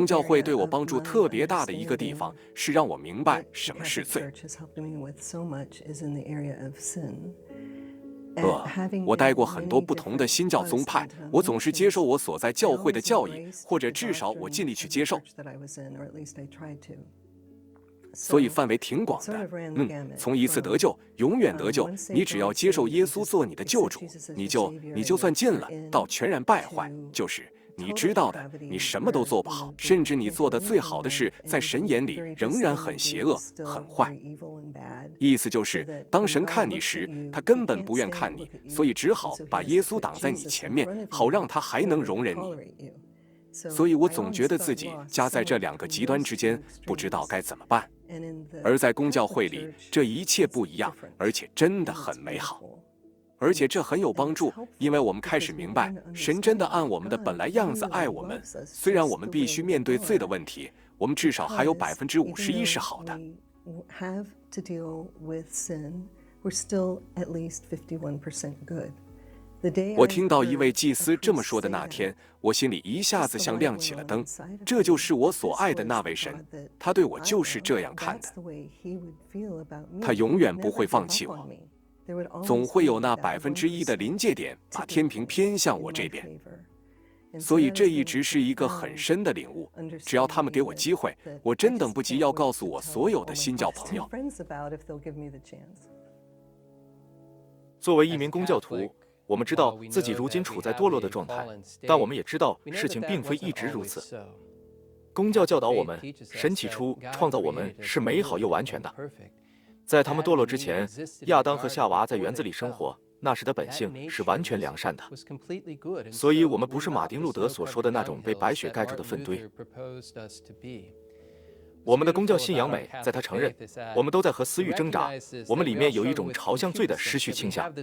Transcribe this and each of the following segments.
公教会对我帮助特别大的一个地方，是让我明白什么是罪。我待过很多不同的新教宗派，我总是接受我所在教会的教义，或者至少我尽力去接受。所以范围挺广的。从一次得救，永远得救，你只要接受耶稣做你的救主，你就算进了，到全然败坏，就是你知道的，你什么都做不好，甚至你做的最好的事，在神眼里仍然很邪恶、很坏。意思就是，当神看你时，他根本不愿看你，所以只好把耶稣挡在你前面，好让他还能容忍你。所以我总觉得自己夹在这两个极端之间，不知道该怎么办。而在公教会里，这一切不一样，而且真的很美好。而且这很有帮助，因为我们开始明白，神真的按我们的本来样子爱我们。虽然我们必须面对罪的问题，我们至少还有51%是好的。我听到一位祭司这么说的那天，我心里一下子像亮起了灯。这就是我所爱的那位神，他对我就是这样看的。他永远不会放弃我。总会有那1%的临界点，把天平偏向我这边。所以这一直是一个很深的领悟。只要他们给我机会，我真等不及要告诉我所有的新教朋友。 作为一名公教徒，我们知道自己如今处在堕落的状态，但我们也知道事情并非一直如此。公教教导我们，神起初创造我们是美好又完全的。在他们堕落之前，亚当和夏娃在园子里生活，那时的本性是完全良善的。所以我们不是马丁路德所说的那种被白雪盖住的粪堆。我们的公教信仰美，在他承认我们都在和私欲挣扎，我们里面有一种朝向罪的失序倾向。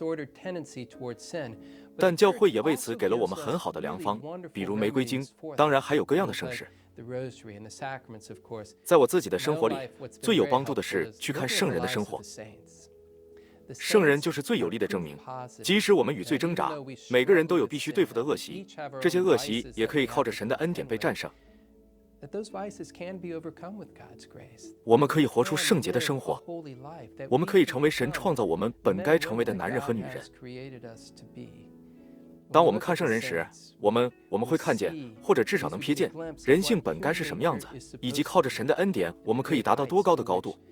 但教会也为此给了我们很好的良方，比如玫瑰经，当然还有各样的圣事。在我自己的生活里，最有帮助的是去看圣人的生活。圣人就是最有力的证明，即使我们与罪挣扎，每个人都有必须对付的恶习，这些恶习也可以靠着神的恩典被战胜。我们可以活出圣洁的生活，我们可以成为神创造我们本该成为的男人和女人。当我们看圣人时，我们会看见，或者至少能瞥见人性本该是什么样子，以及靠着神的恩典，我们可以达到多高的高度。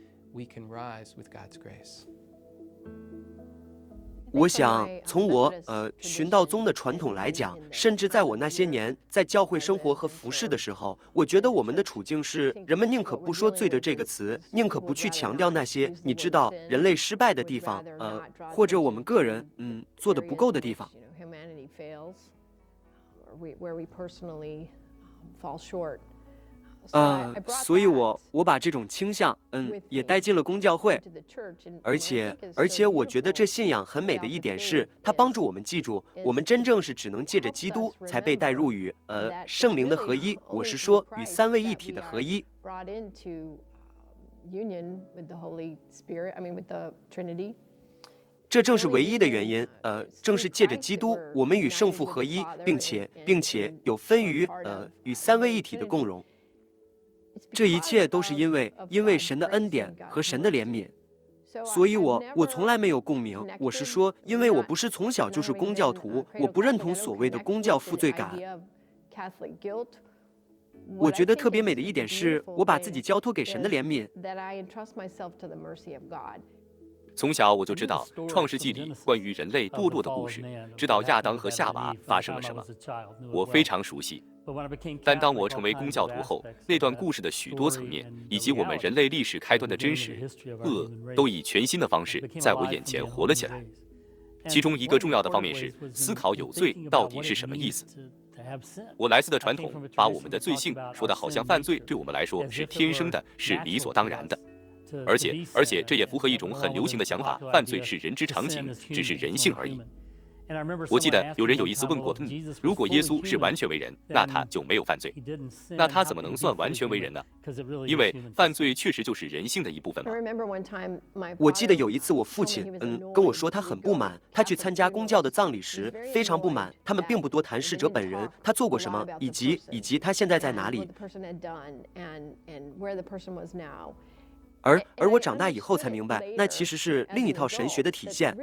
我想从我寻道宗的传统来讲，甚至在我那些年在教会生活和服侍的时候，我觉得我们的处境是，人们宁可不说罪的这个词，宁可不去强调那些你知道人类失败的地方，或者我们个人做得不够的地方。所以我把这种倾向也带进了公教会，而且我觉得这信仰很美的一点是，它帮助我们记住，我们真正是只能借着基督才被带入与圣灵的合一，我是说与三位一体的合一。这正是唯一的原因，正是借着基督，我们与圣父合一，并且有分于与三位一体的共融。这一切都是因为神的恩典和神的怜悯，所以我从来没有共鸣。我是说，因为我不是从小就是公教徒，我不认同所谓的公教负罪感。我觉得特别美的一点是，我把自己交托给神的怜悯。 从小我就知道《创世纪》里关于人类堕落的故事，知道亚当和夏娃发生了什么，我非常熟悉。但当我成为公教徒后，那段故事的许多层面，以及我们人类历史开端的真实，都以全新的方式在我眼前活了起来。其中一个重要的方面是思考有罪到底是什么意思。我来自的传统把我们的罪性说得好像犯罪对我们来说是天生的，是理所当然的。而且这也符合一种很流行的想法，犯罪是人之常情，只是人性而已。 我记得有人有一次问过，如果耶稣是完全为人，那他就没有犯罪，那他怎么能算完全为人呢？因为犯罪确实就是人性的一部分嘛。 我记得有一次我父亲跟我说他很不满，他去参加公教的葬礼时非常不满，他们并不多谈逝者本人，他做过什么，以及他现在在哪里。而我长大以后才明白，那其实是另一套神学的体现。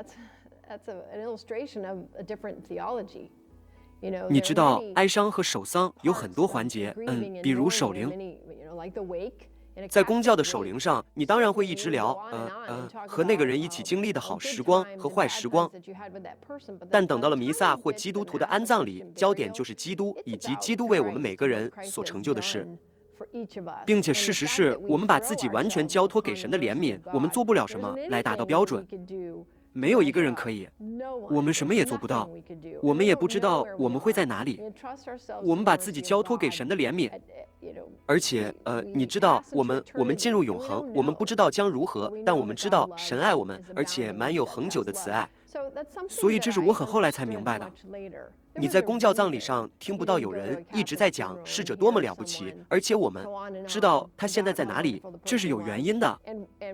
你知道，哀伤和守丧有很多环节，比如守灵。在公教的守灵上，你当然会一直聊，和那个人一起经历的好时光和坏时光。但等到了弥撒或基督徒的安葬里，焦点就是基督以及基督为我们每个人所成就的事。并且事实是我们把自己完全交托给神的怜悯，我们做不了什么来达到标准。没有一个人可以，我们什么也做不到，我们也不知道我们会在哪里。我们把自己交托给神的怜悯，而且你知道，我们进入永恒，我们不知道将如何，但我们知道神爱我们，而且满有恒久的慈爱。所以这是我很后来才明白的。你在公教葬礼上听不到有人一直在讲逝者多么了不起，而且我们知道他现在在哪里，这是有原因的。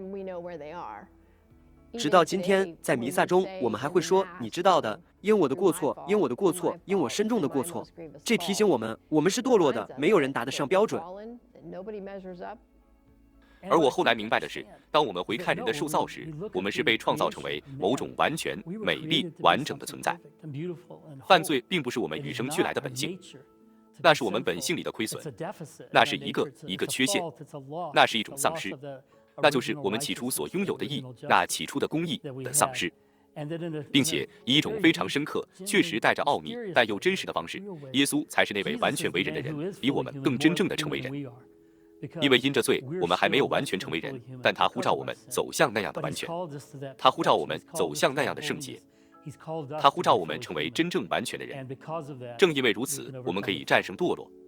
直到今天，在弥撒中，我们还会说：“你知道的，因我的过错，因我的过错，因我深重的过错。”这提醒我们，我们是堕落的，没有人达得上标准。 而我后来明白的是，当我们回看人的受造时，我们是被创造成为某种完全、美丽、完整的存在。犯罪并不是我们与生俱来的本性，那是我们本性里的亏损，那是一个缺陷，那是一种丧失。那就是我们起初所拥有的义，那起初的公义的丧失，并且以一种非常深刻、确实带着奥秘但又真实的方式，耶稣才是那位完全为人的人，比我们更真正的成为人。因为因着罪，我们还没有完全成为人，但他呼召我们走向那样的完全，他呼召我们走向那样的圣洁，他呼召我们成为真正完全的人。正因为如此，我们可以战胜堕落。